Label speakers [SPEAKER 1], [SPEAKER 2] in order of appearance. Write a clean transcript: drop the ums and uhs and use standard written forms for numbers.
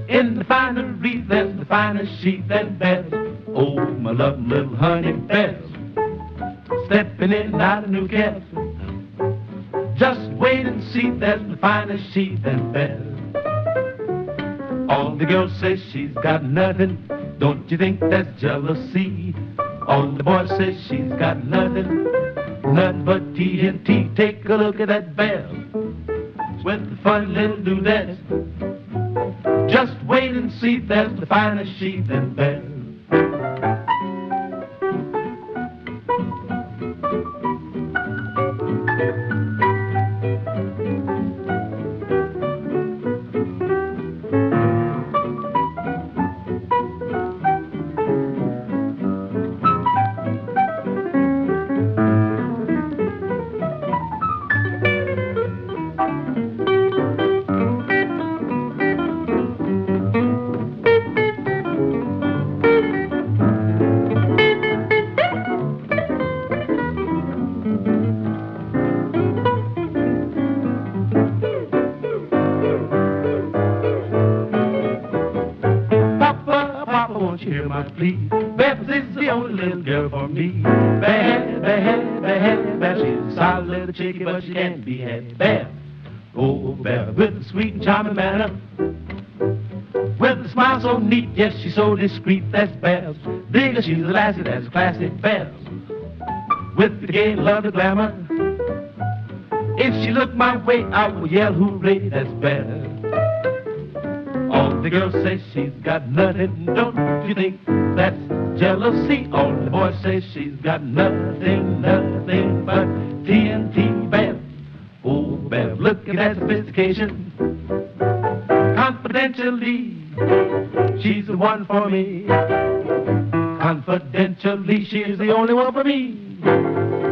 [SPEAKER 1] In the finery, there's the finest sheep and bells. Oh, my lovely little honey bells, stepping in and out of Newcastle. Just wait and see, there's the finest sheep and bells. All the girls say she's got nothing. Don't you think that's jealousy? All the boys say she's got nothing, nothing but TNT. Take a look at that belle with the fun little dudettes. Just wait and see, there's the finest sheep and bells. Won't you hear my plea? Beth is the only little girl for me. Beth, Beth, Beth, Beth, she's a solid little chickie, but she can't be had. Beth, oh Beth, with a sweet and charming manner, with a smile so neat, yes, she's so discreet. That's Beth. Digger, she's a lassie, that's classic Beth. With the gay love, the glamour. If she looked my way, I would yell hooray, that's Beth. All the girls say she's got nothing. Don't you think that's jealousy? All the boys say she's got nothing, nothing but TNT. Beth, oh Beth, look at that sophistication. Confidentially, she's the one for me. Confidentially, she's the only one for me.